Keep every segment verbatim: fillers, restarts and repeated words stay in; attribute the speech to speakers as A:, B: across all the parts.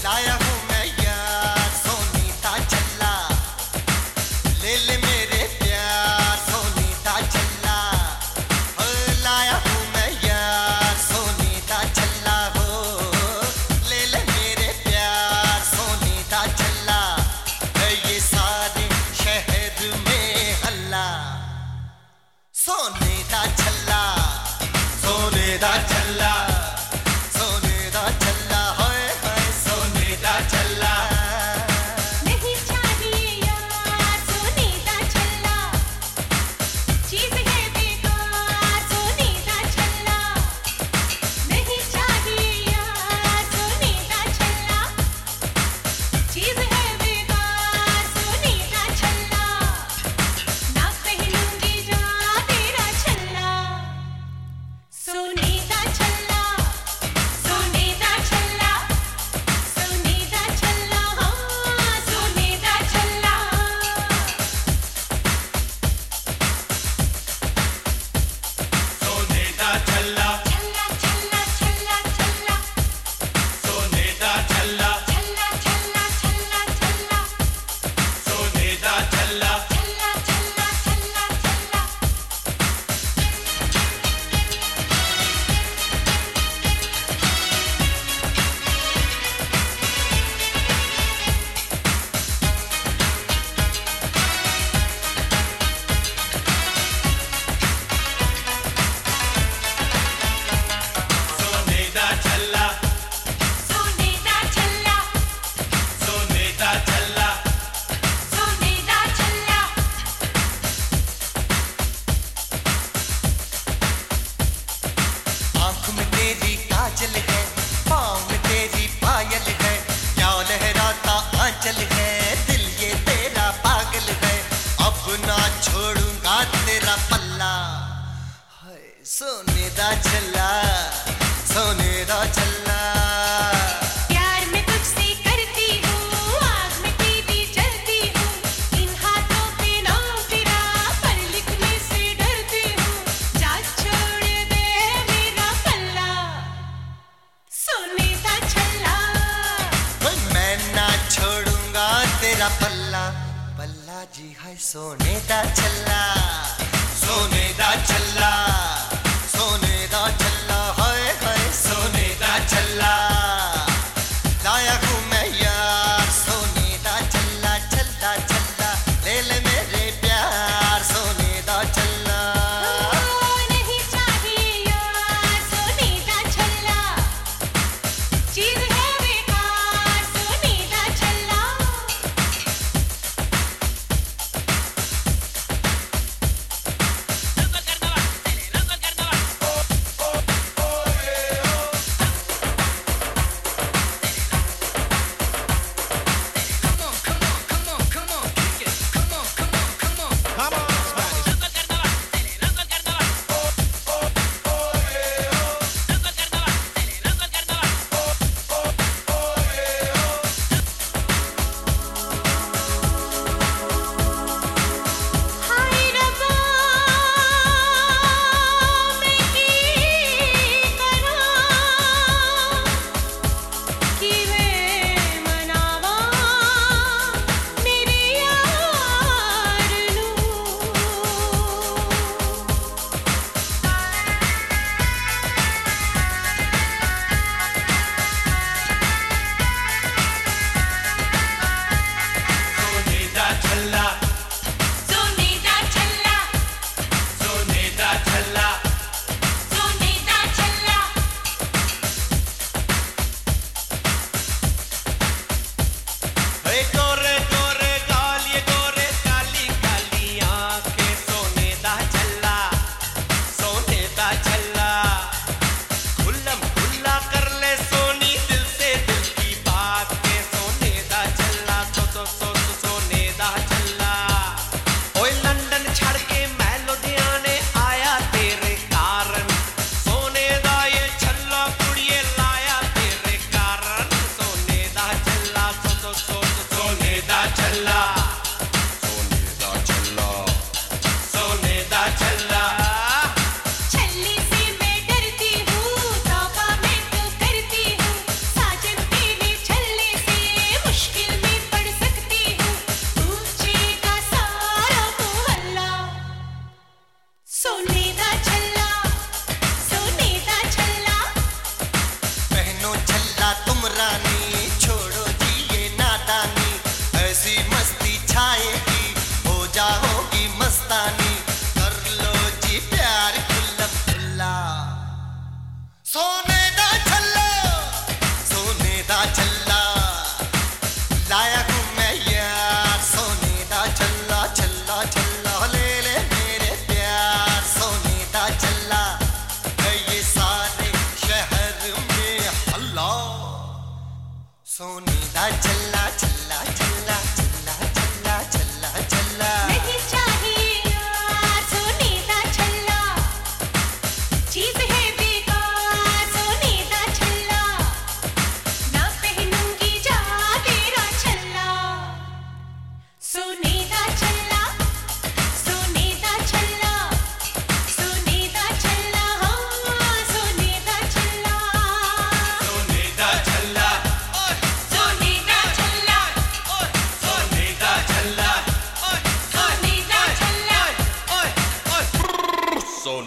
A: लाया हूँ मैं यार सोने दा छल्ला, ले ले मेरे प्यार सोने दा छल्ला। ओ लाया हूँ मैं यार सोने दा छल्ला, हो ले ले मेरे प्यार सोने दा छल्ला। ये सारे शहर में हल्ला, सोने दा छल्ला, सोने दा छल्ला, सोने दा छल्ला, होए होए सोने दा छल्ला।
B: नहीं चाहिए यार सोने दा छल्ला, चीज है बेकार सोने दा छल्ला। नहीं चाहिए यार सोने दा छल्ला, चीज है बेकार सोने दा छल्ला। ना पहनूंगी जा तेरा छल्ला, सोने दा छल्ला, सोने दा छल्ला, सोने दा छल्ला, हाँ सोने दा छल्ला।
C: सोने दा छल्ला,
B: छल्ला छल्ला छल्ला छल्ला,
C: सोने दा छल्ला,
B: छल्ला छल्ला छल्ला छल्ला,
C: सोने दा छल्ला।
B: छल्ला छल्ला छल्ला छल्ला।
C: सोने दा छल्ला,
B: सोने दा छल्ला,
C: सोने दा छल्ला,
B: सोने दा छल्ला।
A: आँख में तेरी काजल है, पाँव में तेरी पायल है, क्या लहराता आंचल है, दिल ये तेरा पागल है। अब ना छोड़ूंगा तेरा पल्ला, हाय सोने दा छल्ला, सोने दा छल्ला।
B: प्यार में तुझसे करती हूँ, आग में तेरी जलती हूँ, इन हाथों पे नाम तेरा पर लिखने से डरती हूँ। जा छोड़ दे मेरा पल्ला, सोने दा छल्ला।
A: ओए मैं ना छोड़ूंगा तेरा पल्ला, पल्ला जी है सोने दा छल्ला, सोने दा छल्ला, सोने दा छल्ला, हाय हाय सोने दा छल्ला। लाया हूँ मैं यार सोने दा छल्ला, छल्ला छल्ला, ले ले मेरे प्यार सोने दा छल्ला।
B: ओ नहीं चाहिए यार सोने दा छल्ला, चीज है बेकार सोने दा छल्ला।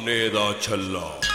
D: सोने दा छल्ला।